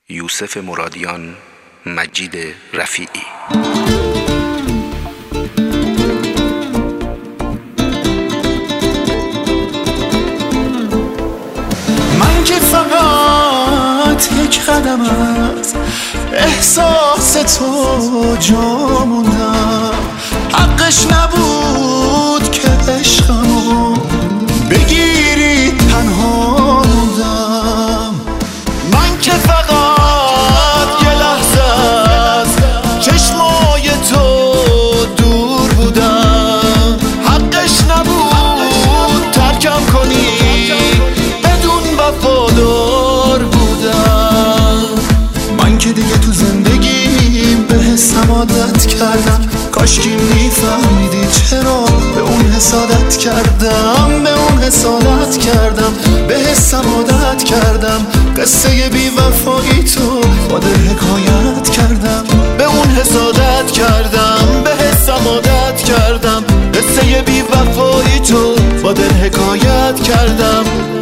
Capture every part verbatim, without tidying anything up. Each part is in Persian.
یوسف مرادیان، مجید رفیعی. من که فقط یک قدم از احساس تو جا موندم، حقش نبود که عشقمو بگیری تنها موندم. من که فقط یه لحظه از چشمای تو دور بودم، حقش نبود ترکم کنی، بدون وفادار بودم. من که دیگه تو زندگیم به حسم عادت کردم، کاشکی میفهمیدی چرا به اون حسادت کردم، به اون حسادت کردم، به حسم عادت کردم. قصه بی وفایی تو با دل حکایت کردم، به اون حسادت کردم، به حسم عادت کردم. قصه بی وفایی تو با دل حکایت کردم.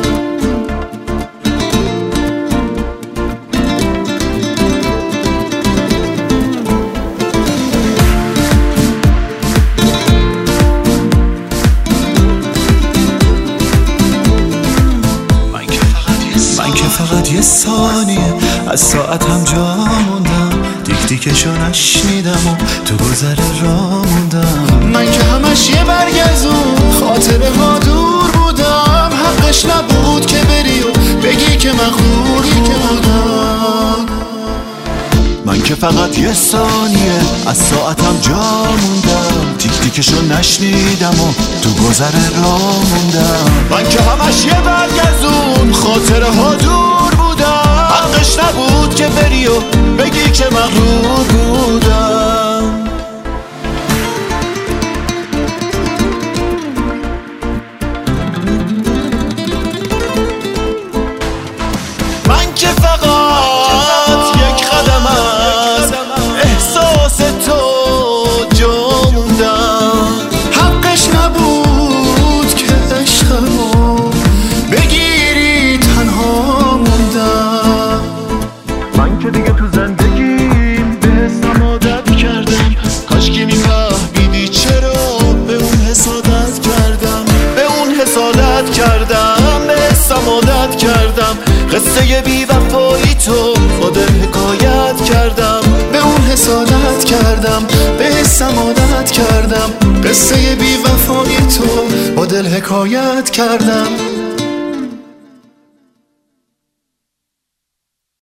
فقط یه ثانیه از ساعت هم جا موندم، دیک دیکشو نشنیدم و تو گذر را موندم. من که همش یه برگ از اون خاطره ها دور بودم، حقش نبود که بری و بگی که مغرور بودم. من که فقط یه ثانیه از ساعتم جا موندم، تیک تیکشو نشنیدم و تو گذر را موندم. من که همش یه برگ از اون خاطره ها دور بودم، حقش نبود که بری و بگی که مغرور بودم. من که فقط یک قدم از احساس تو جا موندم، حقش نبود که عشقمو بگیری تنها موندم. من که دیگه تو زندگیم به حسم عادت کردم، کاشکی میفهمیدی چرا به اون حسادت کردم، به اون حسادت کردم، به حسم عادت کردم. قصه بی وفایی تو با دل حکایت کردم، به اون حسادت کردم، به حسم عادت کردم. قصه بی وفایی تو با دل حکایت کردم.